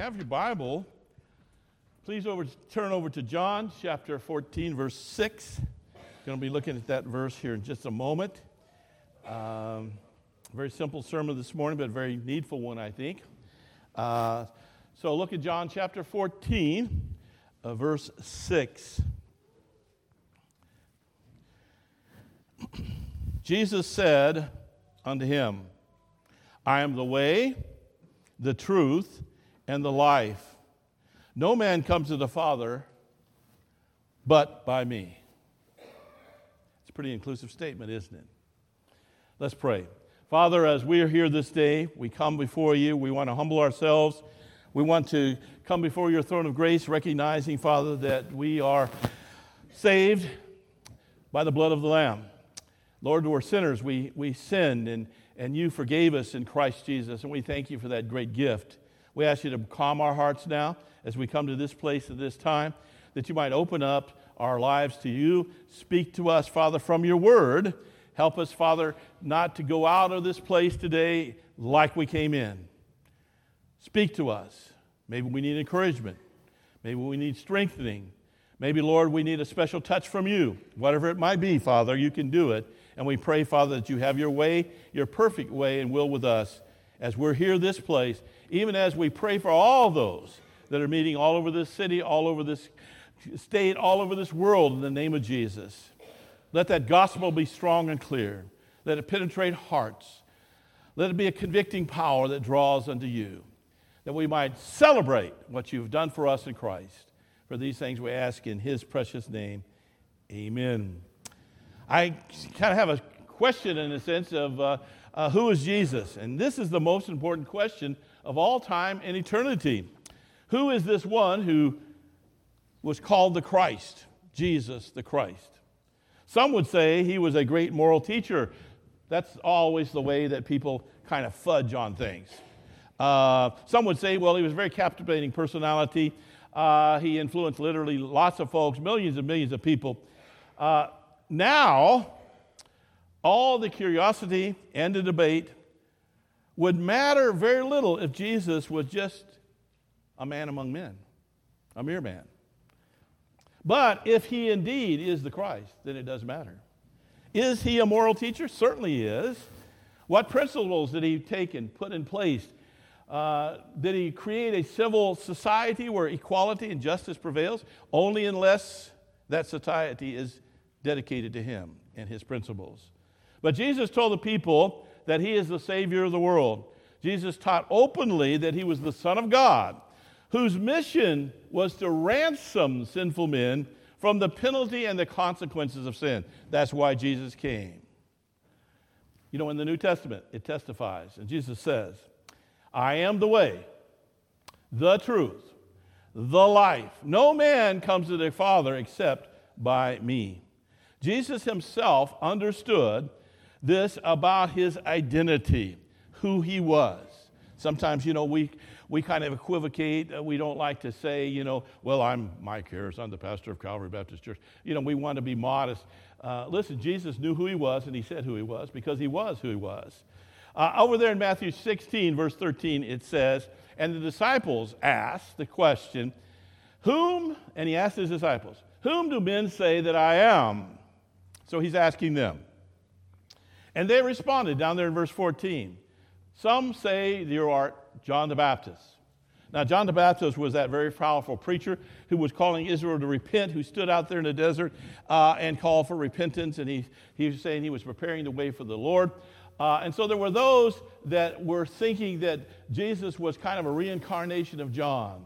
have your Bible, please turn over to John chapter 14, verse 6. Going to be looking at that verse here in just a moment. Very simple sermon this morning, but a very needful one, I think. So look at John chapter 14, verse 6. Jesus said unto him, I am the way, the truth, and the life. No man comes to the Father but by me. It's a pretty inclusive statement, isn't it? Let's pray. Father, as we are here this day, we come before you. We want to humble ourselves. We want to come before your throne of grace, recognizing, Father, that we are saved by the blood of the Lamb. Lord, we're sinners. We sinned, and you forgave us in Christ Jesus, and we thank you for that great gift. We ask you to calm our hearts now as we come to this place at this time, that you might open up our lives to you. Speak to us, Father, from your word. Help us, Father, not to go out of this place today like we came in. Speak to us. Maybe we need encouragement. Maybe we need strengthening. Maybe, Lord, we need a special touch from you. Whatever it might be, Father, you can do it. And we pray, Father, that you have your way, your perfect way and will with us as we're here this place, even as we pray for all those that are meeting all over this city, all over this state, all over this world in the name of Jesus. Let that gospel be strong and clear. Let it penetrate hearts. Let it be a convicting power that draws unto you, that we might celebrate what you've done for us in Christ. For these things we ask in his precious name. Amen. I kind of have a question in the sense of who is Jesus? And this is the most important question of all time and eternity. Who is this one who was called the Christ? Jesus the Christ. Some would say he was a great moral teacher. That's always the way that people kind of fudge on things. Some would say, well, he was a very captivating personality. He influenced literally lots of folks, millions and millions of people. Now, all the curiosity and the debate would matter very little if Jesus was just a man among men, a mere man. But if he indeed is the Christ, then it does matter. Is he a moral teacher? Certainly he is. What principles did he take and put in place? Did he create a civil society where equality and justice prevails? Only unless that society is dedicated to him and his principles. But Jesus told the people that he is the Savior of the world. Jesus taught openly that he was the Son of God, whose mission was to ransom sinful men from the penalty and the consequences of sin. That's why Jesus came. You know, in the New Testament, it testifies, and Jesus says, I am the way, the truth, the life. No man comes to the Father except by me. Jesus himself understood this about his identity, who he was. Sometimes, you know, we kind of equivocate. We don't like to say, you know, well, I'm Mike Harris. I'm the pastor of Calvary Baptist Church. You know, we want to be modest. Listen, Jesus knew who he was, and he said who he was because he was who he was. Over there in Matthew 16, verse 13, it says, and the disciples asked the question, and he asked his disciples, whom do men say that I am? So he's asking them. And they responded down there in verse 14. Some say you are John the Baptist. Now, John the Baptist was that very powerful preacher who was calling Israel to repent, who stood out there in the desert and called for repentance. And he was saying he was preparing the way for the Lord. And so there were those that were thinking that Jesus was kind of a reincarnation of John.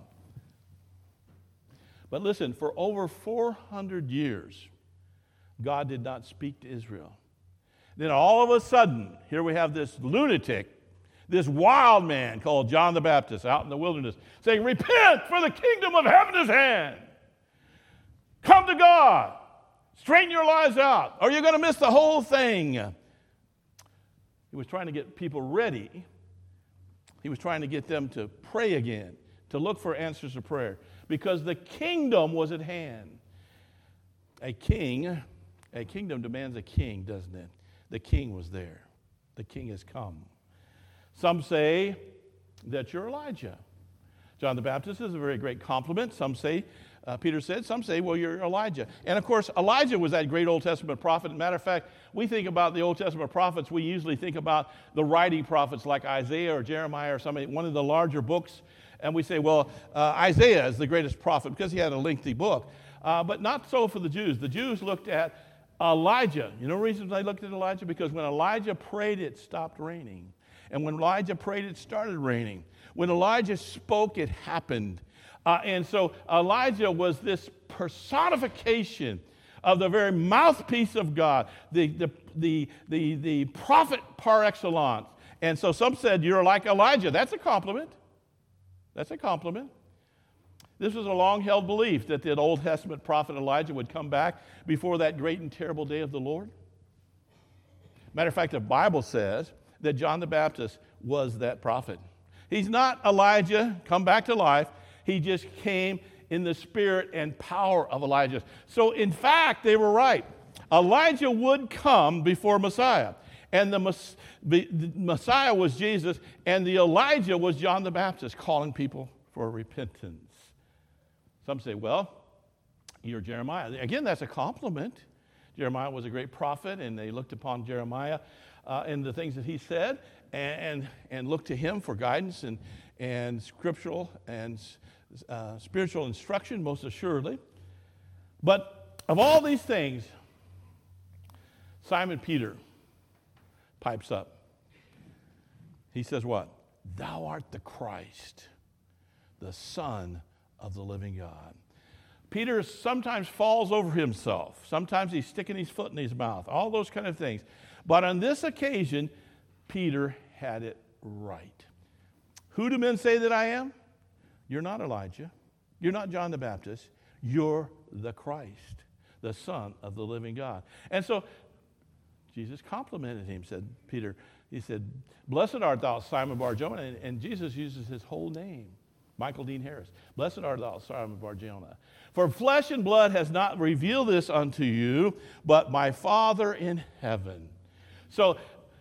But listen, for over 400 years, God did not speak to Israel. Then all of a sudden, here we have this lunatic, this wild man called John the Baptist out in the wilderness saying, repent, for the kingdom of heaven is at hand. Come to God. Straighten your lives out, or you're going to miss the whole thing. He was trying to get people ready. He was trying to get them to pray again, to look for answers to prayer, because the kingdom was at hand. A kingdom demands a king, doesn't it? The king was there. The king has come. Some say that you're Elijah. John the Baptist is a very great compliment. Some say, Peter said, some say, well, you're Elijah. And of course, Elijah was that great Old Testament prophet. Matter of fact, we think about the Old Testament prophets, we usually think about the writing prophets like Isaiah or Jeremiah or somebody, one of the larger books. And we say, well, Isaiah is the greatest prophet because he had a lengthy book. But not so for the Jews. The Jews looked at Elijah. You know the reason they looked at Elijah? Because when Elijah prayed, it stopped raining. And when Elijah prayed, it started raining. When Elijah spoke, it happened. And so Elijah was this personification of the very mouthpiece of God, the prophet par excellence. And so some said, you're like Elijah. That's a compliment. That's a compliment. This was a long-held belief that the Old Testament prophet Elijah would come back before that great and terrible day of the Lord. Matter of fact, the Bible says that John the Baptist was that prophet. He's not Elijah come back to life. He just came in the spirit and power of Elijah. So in fact, they were right. Elijah would come before Messiah. And the Messiah was Jesus, and the Elijah was John the Baptist calling people for repentance. Some say, well, you're Jeremiah. Again, that's a compliment. Jeremiah was a great prophet, and they looked upon Jeremiah and the things that he said and looked to him for guidance and scriptural and spiritual instruction, most assuredly. But of all these things, Simon Peter pipes up. He says what? Thou art the Christ, the Son of the living God. Peter sometimes falls over himself. Sometimes he's sticking his foot in his mouth. All those kind of things. But on this occasion, Peter had it right. Who do men say that I am? You're not Elijah. You're not John the Baptist. You're the Christ, the Son of the living God. And so Jesus complimented him, said, Peter, he said, blessed art thou, Simon Bar-Jonah. And Jesus uses his whole name, Michael Dean Harris. Blessed art thou, Simon Bar-Jonah. For flesh and blood has not revealed this unto you, but my Father in heaven. So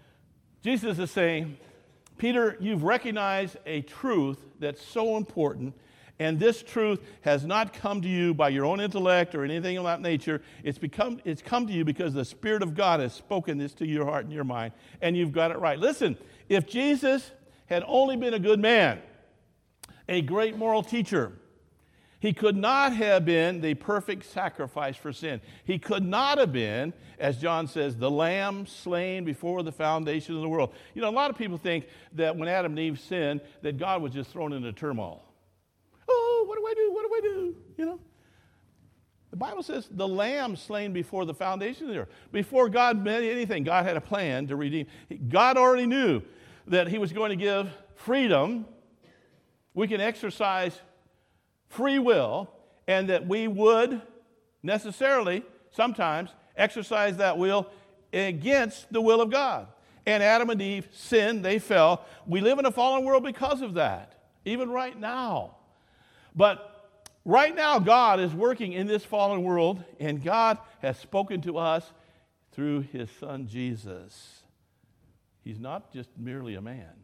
Jesus is saying, Peter, you've recognized a truth that's so important, and this truth has not come to you by your own intellect or anything of that nature. It's come to you because the Spirit of God has spoken this to your heart and your mind, and you've got it right. Listen, if Jesus had only been a good man, a great moral teacher, he could not have been the perfect sacrifice for sin. He could not have been, as John says, the lamb slain before the foundation of the world. You know, a lot of people think that when Adam and Eve sinned, that God was just thrown into turmoil. Oh, what do I do? What do I do? You know? The Bible says the lamb slain before the foundation of the earth. Before God made anything, God had a plan to redeem. God already knew that he was going to give freedom. We can exercise free will, and that we would necessarily sometimes exercise that will against the will of God. And Adam and Eve sinned, they fell. We live in a fallen world because of that, even right now. But right now, God is working in this fallen world, and God has spoken to us through his Son, Jesus. He's not just merely a man.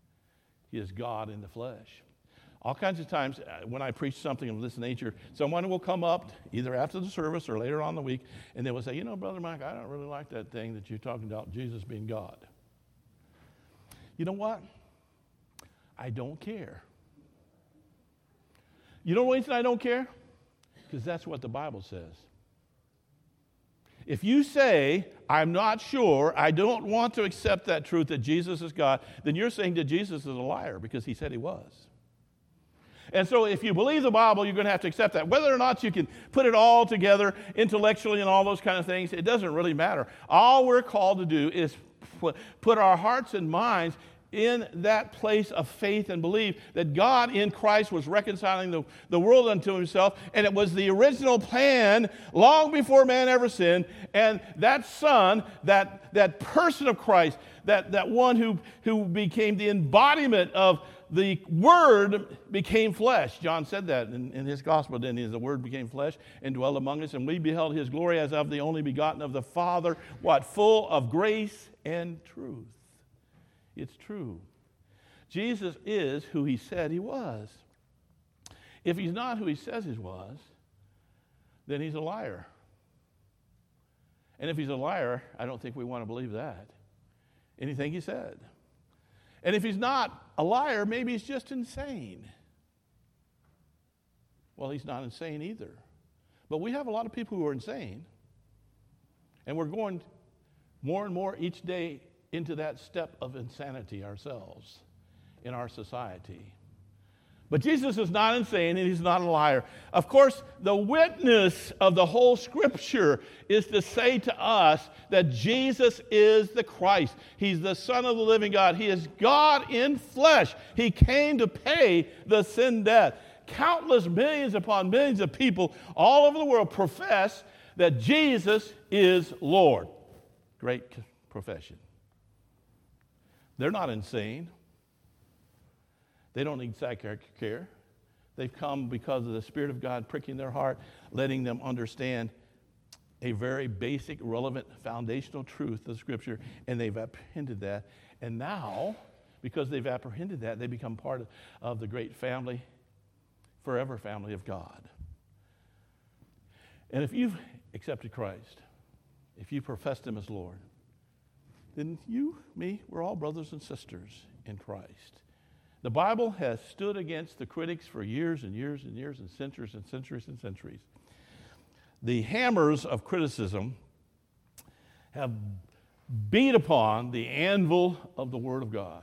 He is God in the flesh. All kinds of times when I preach something of this nature, someone will come up either after the service or later on in the week, and they will say, you know, Brother Mike, I don't really like that thing that you're talking about, Jesus being God. You know what? I don't care. You know the reason I don't care? Because that's what the Bible says. If you say, I'm not sure, I don't want to accept that truth that Jesus is God, then you're saying that Jesus is a liar because he said he was. And so if you believe the Bible, you're going to have to accept that. Whether or not you can put it all together intellectually and all those kind of things, it doesn't really matter. All we're called to do is put our hearts and minds in that place of faith and believe that God in Christ was reconciling the world unto himself, and it was the original plan long before man ever sinned, and that Son, that person of Christ, that one who became the embodiment of the Word became flesh. John said that in his gospel, didn't he? The Word became flesh and dwelled among us, and we beheld his glory as of the only begotten of the Father, what? Full of grace and truth. It's true. Jesus is who he said he was. If he's not who he says he was, then he's a liar. And if he's a liar, I don't think we want to believe that. Anything he said. And if he's not a liar, maybe he's just insane. Well, he's not insane either. But we have a lot of people who are insane. And we're going more and more each day into that step of insanity ourselves in our society. But Jesus is not insane and he's not a liar. Of course, the witness of the whole Scripture is to say to us that Jesus is the Christ. He's the Son of the living God. He is God in flesh. He came to pay the sin debt. Countless millions upon millions of people all over the world profess that Jesus is Lord. Great profession. They're not insane. They don't need psychiatric care. They've come because of the Spirit of God pricking their heart, letting them understand a very basic, relevant, foundational truth of Scripture, and they've apprehended that. And now, because they've apprehended that, they become part of the great family, forever family of God. And if you've accepted Christ, if you professed Him as Lord, then you, me, we're all brothers and sisters in Christ. The Bible has stood against the critics for years and years and years and centuries and centuries and centuries. The hammers of criticism have beat upon the anvil of the Word of God.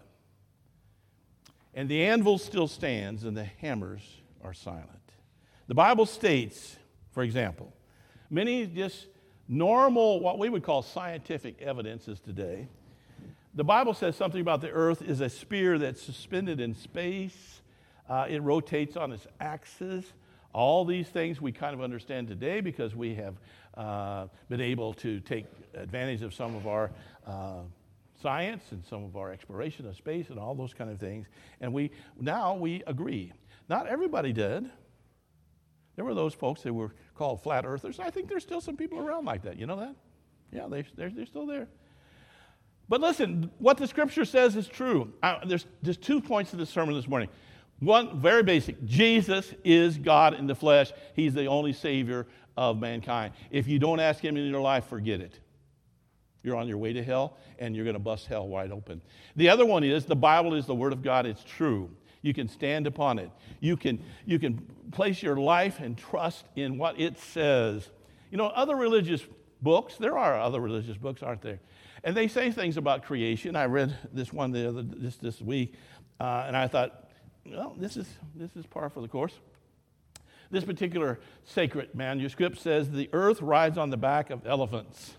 And the anvil still stands and the hammers are silent. The Bible states, for example, many just normal, what we would call scientific evidences today. The Bible says something about the earth is a sphere that's suspended in space. It rotates on its axis. All these things we kind of understand today because we have been able to take advantage of some of our science and some of our exploration of space and all those kind of things. And we agree. Not everybody did. There were those folks that were called flat earthers. I think there's still some people around like that. You know that? Yeah, they're still there. But listen, what the Scripture says is true. There's 2 points to this sermon this morning. One, very basic. Jesus is God in the flesh. He's the only Savior of mankind. If you don't ask Him in your life, forget it. You're on your way to hell, and you're going to bust hell wide open. The other one is the Bible is the Word of God. It's true. You can stand upon it. You can place your life and trust in what it says. You know, other religious books, there are other religious books, aren't there? And they say things about creation. I read this one this week, and I thought, well, this is par for the course. This particular sacred manuscript says the earth rides on the back of elephants.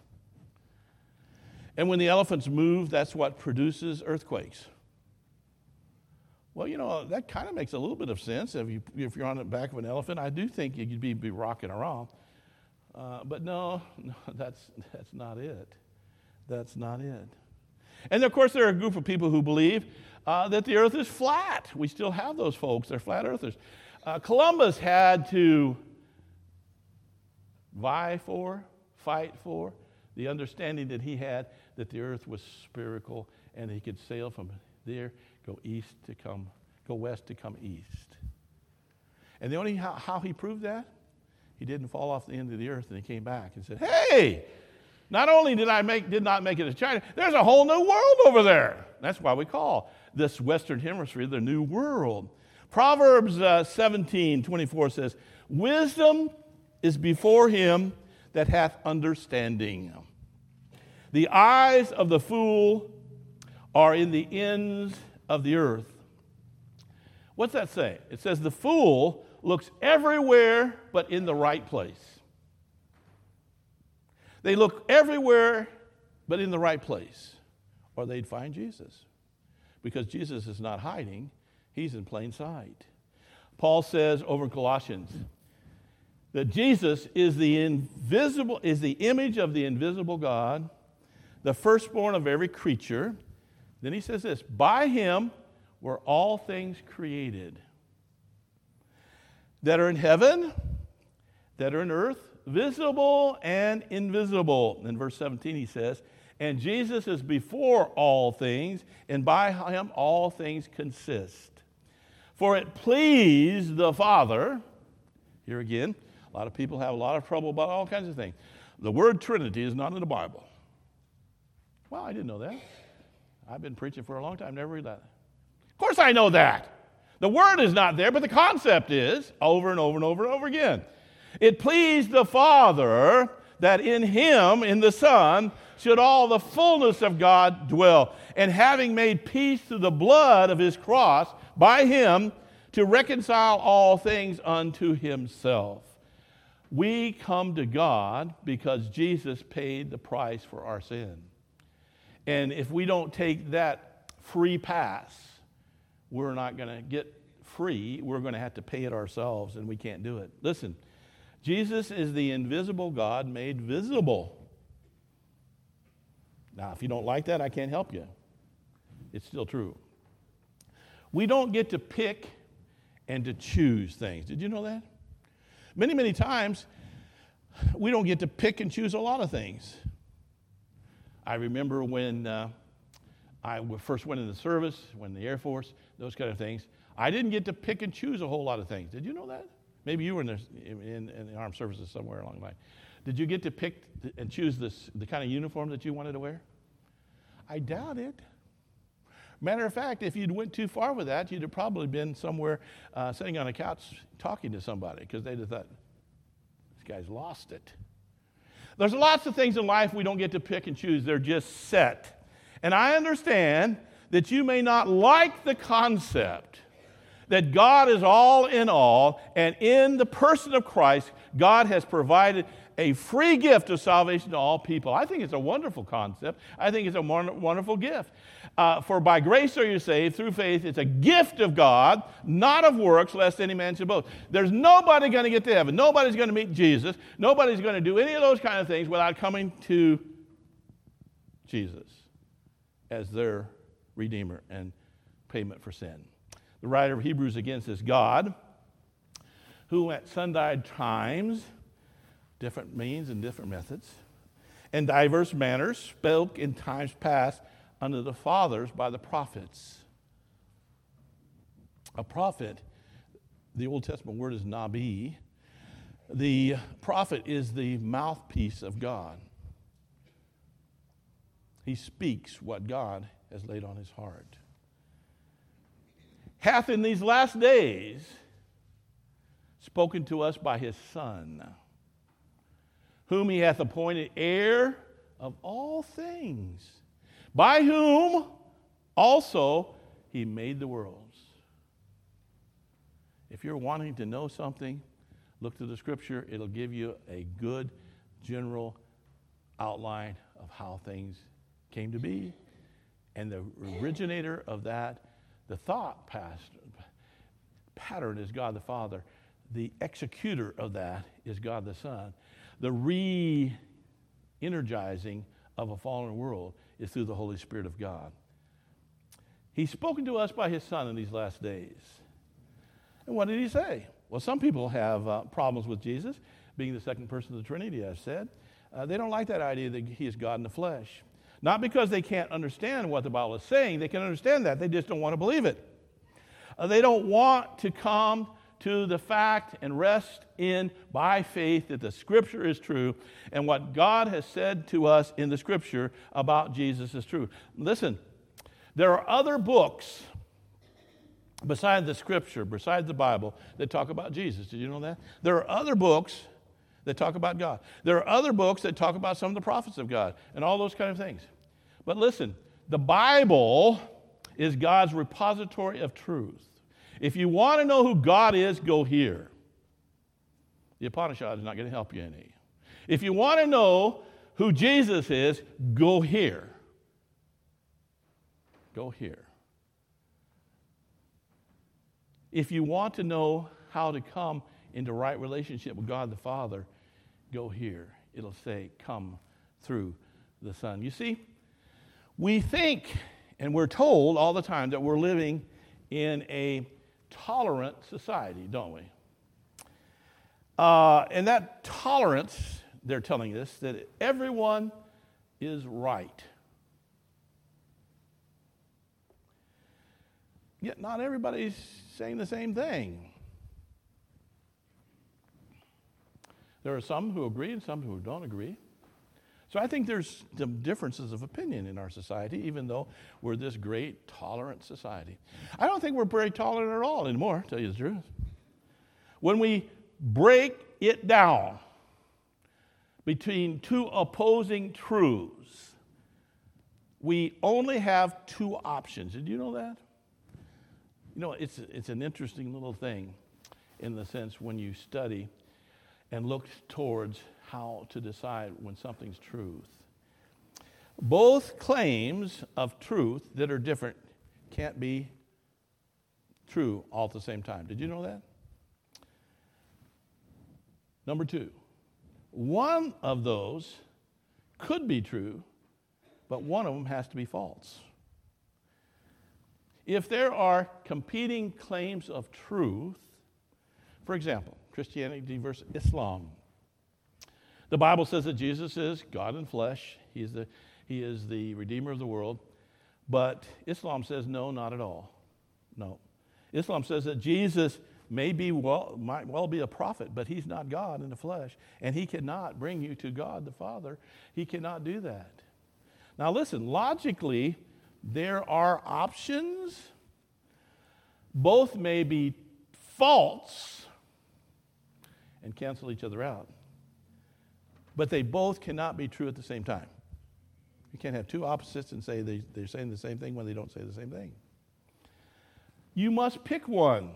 And when the elephants move, that's what produces earthquakes. Well, you know, that kind of makes a little bit of sense. If you're on the back of an elephant, I do think you'd be rocking around. But no, that's not it. That's not it. And of course, there are a group of people who believe that the earth is flat. We still have those folks. They're flat earthers. Columbus had to fight for the understanding that he had that the earth was spherical and he could sail from there, go west to come east. And the only how he proved that, he didn't fall off the end of the earth, and he came back and said, hey, not only did not make it to China, there's a whole new world over there. That's why we call this Western Hemisphere the New World. Proverbs 17:24 says, wisdom is before him that hath understanding. The eyes of the fool are in the ends of the earth. What's that say? It says the fool looks everywhere but in the right place. They look everywhere but in the right place, or they'd find Jesus. Because Jesus is not hiding, he's in plain sight. Paul says over in Colossians that Jesus is the image of the invisible God, the firstborn of every creature. Then he says this, by him were all things created that are in heaven, that are in earth, visible and invisible. In verse 17 he says, and Jesus is before all things, and by him all things consist. For it pleased the Father. Here again, a lot of people have a lot of trouble about all kinds of things. The word Trinity is not in the Bible. Well, I didn't know that. I've been preaching for a long time, never read that. Of course I know that. The word is not there, but the concept is, over and over and over and over again. It pleased the Father that in him, in the Son, should all the fullness of God dwell. And having made peace through the blood of his cross, by him, to reconcile all things unto himself. We come to God because Jesus paid the price for our sin. And if we don't take that free pass, we're not going to get free. We're going to have to pay it ourselves, and we can't do it. Listen, Jesus is the invisible God made visible. Now, if you don't like that, I can't help you. It's still true. We don't get to pick and to choose things. Did you know that? Many, many times, we don't get to pick and choose a lot of things. I remember when I first went in the service, went in the Air Force, those kind of things. I didn't get to pick and choose a whole lot of things. Did you know that? Maybe you were in the armed services somewhere along the line. Did you get to pick and choose the kind of uniform that you wanted to wear? I doubt it. Matter of fact, if you'd went too far with that, you'd have probably been somewhere sitting on a couch talking to somebody because they'd have thought, this guy's lost it. There's lots of things in life we don't get to pick and choose. They're just set. And I understand that you may not like the concept that God is all in all, and in the person of Christ, God has provided a free gift of salvation to all people. I think it's a wonderful concept. I think it's a wonderful gift. For by grace are you saved through faith. It's a gift of God, not of works, lest any man should boast. There's nobody going to get to heaven. Nobody's going to meet Jesus. Nobody's going to do any of those kind of things without coming to Jesus as their Redeemer and payment for sin. The writer of Hebrews again says, God, who at sundry times, different means and different methods, and diverse manners spoke in times past unto the fathers by the prophets. A prophet, the Old Testament word is nabi. The prophet is the mouthpiece of God. He speaks what God has laid on his heart. Hath in these last days spoken to us by his Son, whom he hath appointed heir of all things, by whom also he made the worlds. If you're wanting to know something, look to the Scripture. It'll give you a good general outline of how things came to be. And the originator of that, the thought pattern is God the Father. The executor of that is God the Son. The re-energizing of a fallen world is through the Holy Spirit of God. He's spoken to us by his Son in these last days. And what did he say? Well, some people have problems with Jesus being the second person of the Trinity, I've said. They don't like that idea that he is God in the flesh. Not because they can't understand what the Bible is saying. They can understand that. They just don't want to believe it. They don't want to come to the fact and rest in by faith that the Scripture is true and what God has said to us in the Scripture about Jesus is true. Listen, there are other books besides the Scripture, besides the Bible, that talk about Jesus. Did you know that? There are other books that talk about God. There are other books that talk about some of the prophets of God and all those kind of things. But listen, the Bible is God's repository of truth. If you want to know who God is, go here. The Upanishad is not going to help you any. If you want to know who Jesus is, go here. Go here. If you want to know how to come into right relationship with God the Father, go here. It'll say, come through the Son. You see, we think and we're told all the time that we're living in a tolerant society, don't we? And that tolerance, they're telling us that everyone is right. Yet not everybody's saying the same thing. There are some who agree and some who don't agree. So I think there's some differences of opinion in our society, even though we're this great, tolerant society. I don't think we're very tolerant at all anymore, to tell you the truth. When we break it down between two opposing truths, we only have two options. Did you know that? You know, it's an interesting little thing in the sense when you study and look towards how to decide when something's truth. Both claims of truth that are different can't be true all at the same time. Did you know that? Number two, one of those could be true, but one of them has to be false. If there are competing claims of truth, for example, Christianity versus Islam, the Bible says that Jesus is God in flesh. He is the Redeemer of the world. But Islam says no, not at all. No. Islam says that Jesus might well be a prophet, but he's not God in the flesh, and he cannot bring you to God the Father. He cannot do that. Now listen, logically, there are options. Both may be false and cancel each other out. But they both cannot be true at the same time. You can't have two opposites and say they're saying the same thing when they don't say the same thing. You must pick one.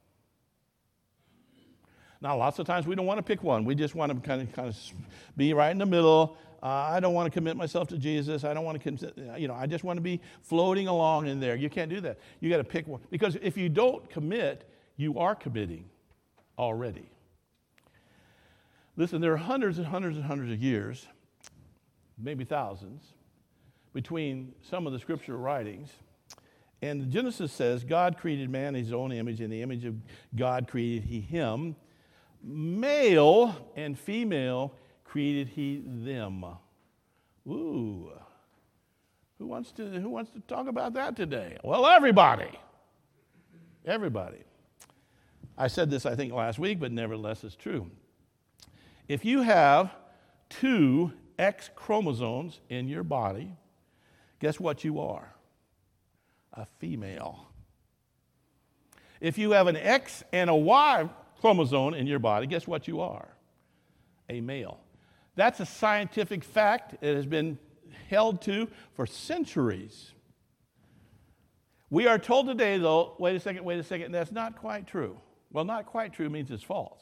Now, lots of times we don't want to pick one. We just want to kind of be right in the middle. I don't want to commit myself to Jesus. I don't want to, I just want to be floating along in there. You can't do that. You got to pick one. Because if you don't commit, you are committing already. Listen, there are hundreds and hundreds and hundreds of years, maybe thousands, between some of the scripture writings. And Genesis says, God created man in his own image. In the image of God created he him. Male and female created he them. Ooh. Who wants to talk about that today? Well, everybody. Everybody. I said this, I think, last week, but nevertheless it's true. If you have two X chromosomes in your body, guess what you are? A female. If you have an X and a Y chromosome in your body, guess what you are? A male. That's a scientific fact. It has been held to for centuries. We are told today, though, wait a second, that's not quite true. Well, not quite true means it's false.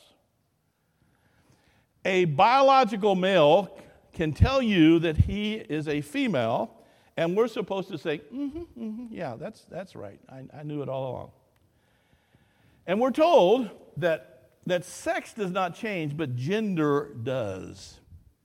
A biological male can tell you that he is a female, and we're supposed to say, yeah, that's right. I knew it all along. And we're told that sex does not change, but gender does.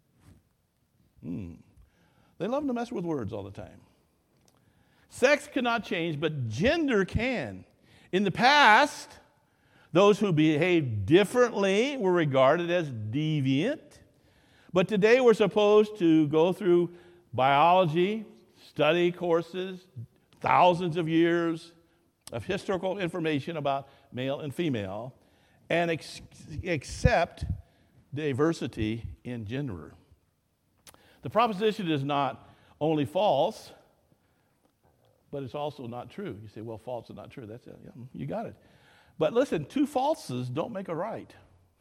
They love to mess with words all the time. Sex cannot change, but gender can. In the past, those who behaved differently were regarded as deviant. But today we're supposed to go through biology, study courses, thousands of years of historical information about male and female, and accept diversity in gender. The proposition is not only false, but it's also not true. You say, well, false is not true. That's it. Yeah, you got it. But listen, two falses don't make a right.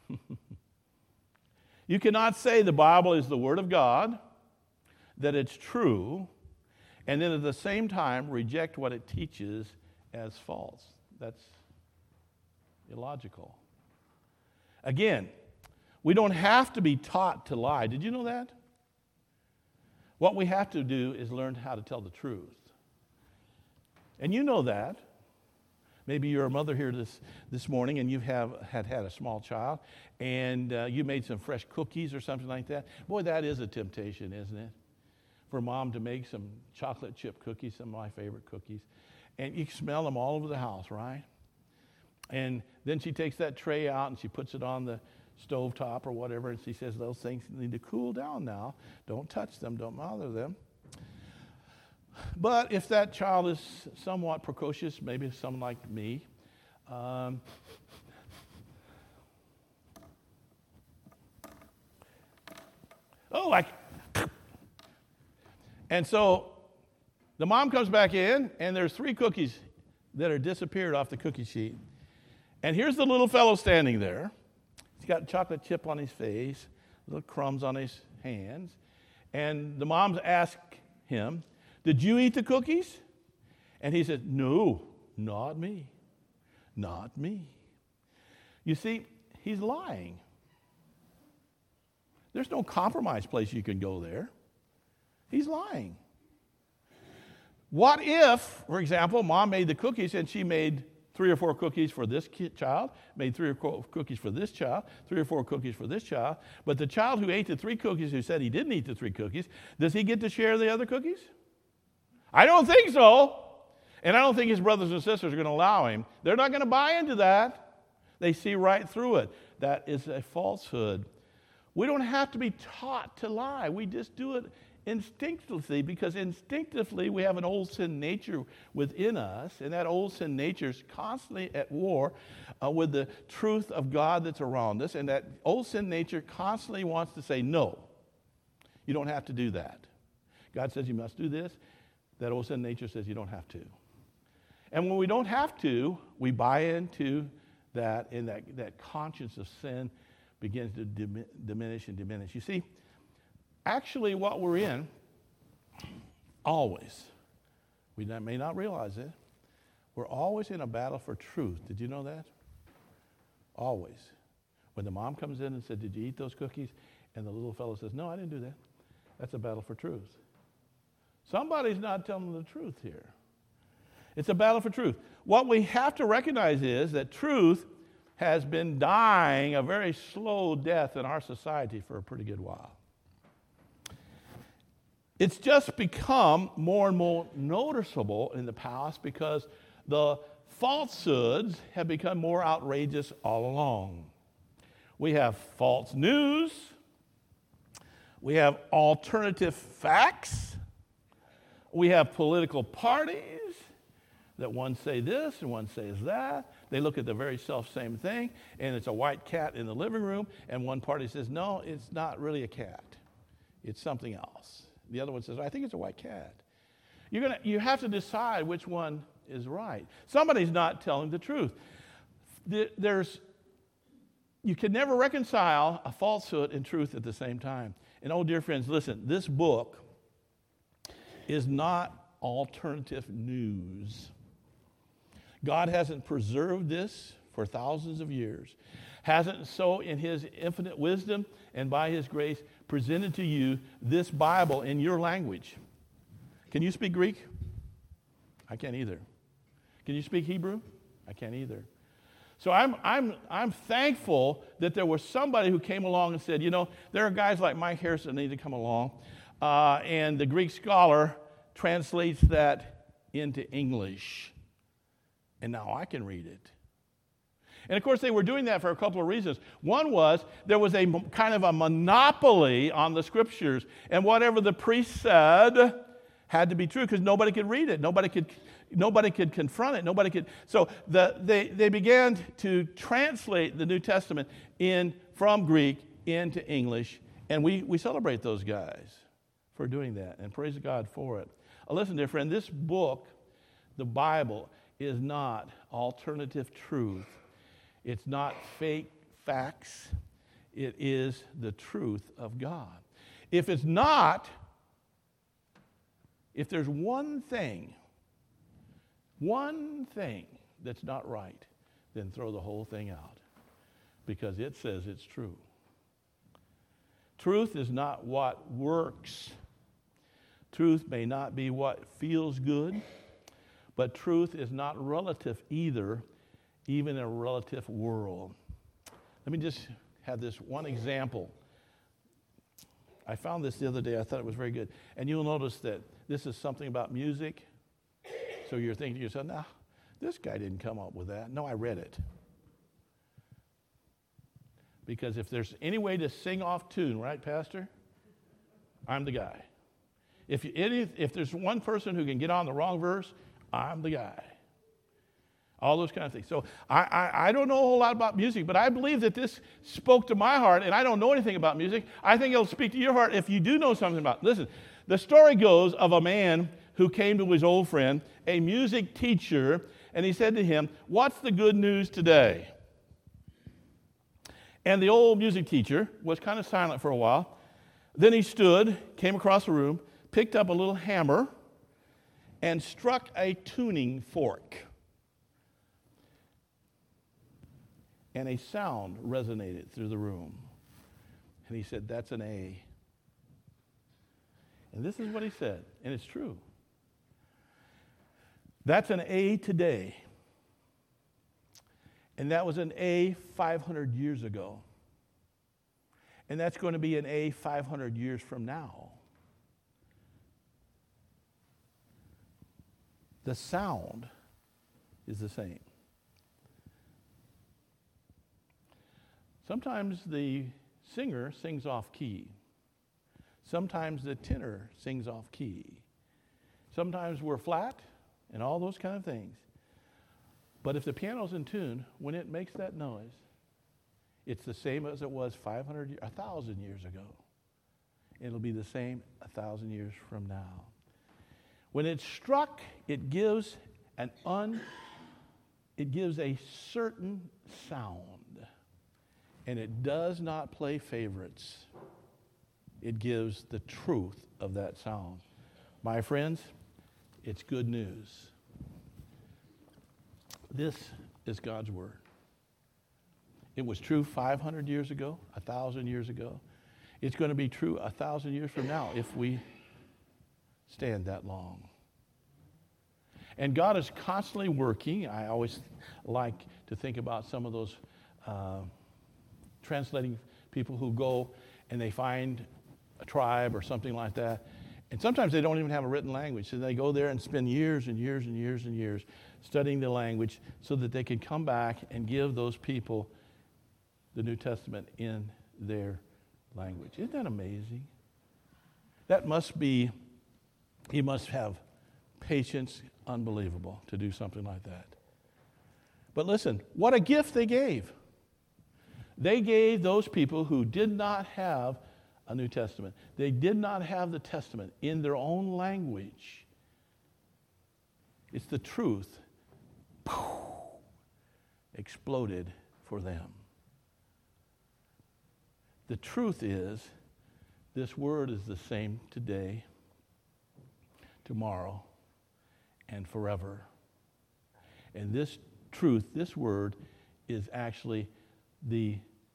You cannot say the Bible is the Word of God, that it's true, and then at the same time reject what it teaches as false. That's illogical. Again, we don't have to be taught to lie. Did you know that? What we have to do is learn how to tell the truth. And you know that. Maybe you're a mother here this morning and you had a small child and you made some fresh cookies or something like that. Boy, that is a temptation, isn't it? For mom to make some chocolate chip cookies, some of my favorite cookies. And you can smell them all over the house, right? And then she takes that tray out and she puts it on the stovetop or whatever, and she says, those things need to cool down now. Don't touch them. Don't bother them. But if that child is somewhat precocious, maybe someone like me, and so the mom comes back in, and there's 3 cookies that are disappeared off the cookie sheet. And here's the little fellow standing there. He's got a chocolate chip on his face, little crumbs on his hands. And the moms ask him, "Did you eat the cookies?" And he said, "No, not me. Not me." You see, he's lying. There's no compromise place you can go there. He's lying. What if, for example, mom made the cookies and she made 3 or 4 cookies for this child, made 3 or 4 cookies for this child, 3 or 4 cookies for this child, but the child who ate the 3 cookies who said he didn't eat the 3 cookies, does he get to share the other cookies? I don't think so. And I don't think his brothers and sisters are going to allow him. They're not going to buy into that. They see right through it. That is a falsehood. We don't have to be taught to lie. We just do it instinctively, because instinctively we have an old sin nature within us, and that old sin nature is constantly at war with the truth of God that's around us, and that old sin nature constantly wants to say, no, you don't have to do that. God says you must do this. That old sin nature says you don't have to. And when we don't have to, we buy into that, and that conscience of sin begins to diminish and diminish. You see, actually what we're in, always, we may not realize it, we're always in a battle for truth. Did you know that? Always. When the mom comes in and said, "Did you eat those cookies?" And the little fellow says, "No, I didn't do that." That's a battle for truth. Somebody's not telling the truth here. It's a battle for truth. What we have to recognize is that truth has been dying a very slow death in our society for a pretty good while. It's just become more and more noticeable in the past because the falsehoods have become more outrageous all along. We have false news. We have alternative facts. We have political parties that one say this and one says that. They look at the very self-same thing, and it's a white cat in the living room, and one party says, "No, it's not really a cat. It's something else." The other one says, "I think it's a white cat." You have to decide which one is right. Somebody's not telling the truth. You can never reconcile a falsehood and truth at the same time. And oh, dear friends, listen, this book is not alternative news. God hasn't preserved this for thousands of years, hasn't so in his infinite wisdom and by his grace presented to you this Bible in your language. Can you speak Greek? I can't either. Can you speak Hebrew? I can't either. So I'm thankful that there was somebody who came along and said, there are guys like Mike Harrison that need to come along, and the Greek scholar translates that into English. And now I can read it. And of course, they were doing that for a couple of reasons. One was there was a kind of a monopoly on the scriptures, and whatever the priest said had to be true because nobody could read it. Nobody could confront it. So they began to translate the New Testament from Greek into English, and we celebrate those guys for doing that, and praise God for it. Listen, dear friend, this book, the Bible, is not alternative truth. It's not fake facts. It is the truth of God. If it's not, if there's one thing that's not right, then throw the whole thing out because it says it's true. Truth is not what works. Truth may not be what feels good, but truth is not relative either, even in a relative world. Let me just have this one example. I found this the other day. I thought it was very good. And you'll notice that this is something about music. So you're thinking to yourself, nah, this guy didn't come up with that. No, I read it. Because if there's any way to sing off tune, right, Pastor? I'm the guy. If there's one person who can get on the wrong verse, I'm the guy. All those kind of things. So I don't know a whole lot about music, but I believe that this spoke to my heart, and I don't know anything about music. I think it'll speak to your heart if you do know something about it. Listen, the story goes of a man who came to his old friend, a music teacher, and he said to him, "What's the good news today?" And the old music teacher was kind of silent for a while. Then he stood, came across the room, picked up a little hammer, and struck a tuning fork. And a sound resonated through the room. And he said, "That's an A." And this is what he said, and it's true. That's an A today. And that was an A 500 years ago. And that's going to be an A 500 years from now. The sound is the same. Sometimes the singer sings off key. Sometimes the tenor sings off key. Sometimes we're flat and all those kind of things. But if the piano's in tune, when it makes that noise, it's the same as it was 1,000 years ago. It'll be the same 1,000 years from now. When it's struck, it gives a certain sound. And it does not play favorites. It gives the truth of that sound. My friends, it's good news. This is God's word. It was true 500 years ago, 1,000 years ago. It's going to be true 1,000 years from now if we stand that long. And God is constantly working. I always like to think about some of those translating people who go and they find a tribe or something like that. And sometimes they don't even have a written language. So they go there and spend years and years and years and years studying the language so that they can come back and give those people the New Testament in their language. Isn't that amazing? That must be, you must have patience unbelievable to do something like that. But listen, what a gift they gave. They gave those people who did not have a New Testament. They did not have the Testament in their own language. It's the truth exploded for them. The truth is, this word is the same today, tomorrow, and forever. And this truth, this word, is actually the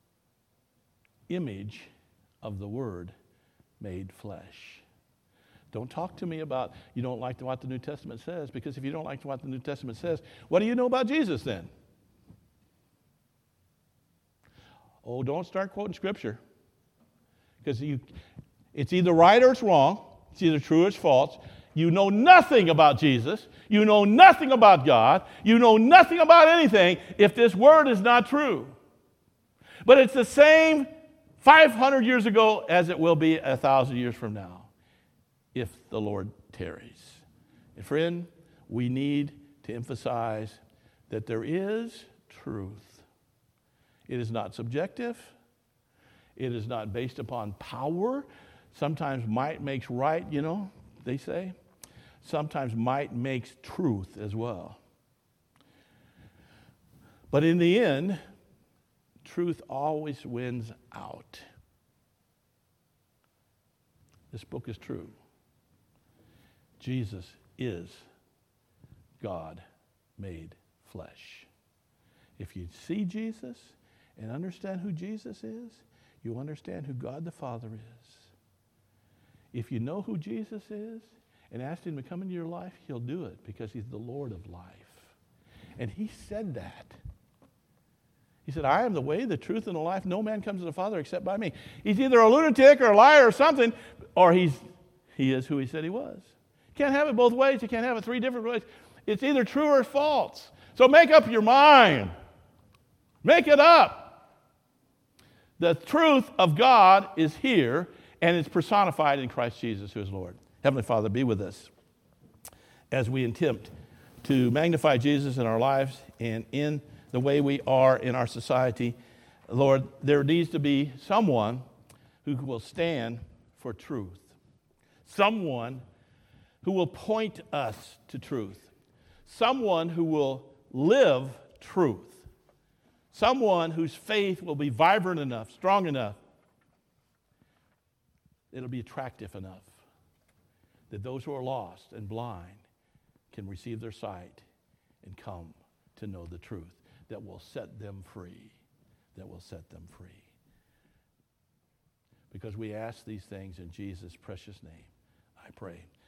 image of the Word made flesh. Don't talk to me about you don't like what the New Testament says, because if you don't like what the New Testament says, what do you know about Jesus then? Oh, don't start quoting Scripture. Because it's either right or it's wrong. It's either true or it's false. You know nothing about Jesus. You know nothing about God. You know nothing about anything if this word is not true. But it's the same 500 years ago as it will be 1,000 years from now, if the Lord tarries. And friend, we need to emphasize that there is truth. It is not subjective. It is not based upon power. Sometimes might makes right, they say. Sometimes might makes truth as well. But in the end, truth always wins out. This book is true. Jesus is God made flesh. If you see Jesus and understand who Jesus is, you understand who God the Father is. If you know who Jesus is and ask him to come into your life, he'll do it because he's the Lord of life. And he said that. He said, I am the way, the truth, and the life. No man comes to the Father except by me. He's either a lunatic or a liar or something, or he is who he said he was. You can't have it both ways. You can't have it three different ways. It's either true or false. So make up your mind. Make it up. The truth of God is here, and it's personified in Christ Jesus, who is Lord. Heavenly Father, be with us as we attempt to magnify Jesus in our lives and in the way we are in our society. Lord, there needs to be someone who will stand for truth, someone who will point us to truth, someone who will live truth, someone whose faith will be vibrant enough, strong enough, it'll be attractive enough that those who are lost and blind can receive their sight and come to know the truth that will set them free, that will set them free. Because we ask these things in Jesus' precious name, I pray.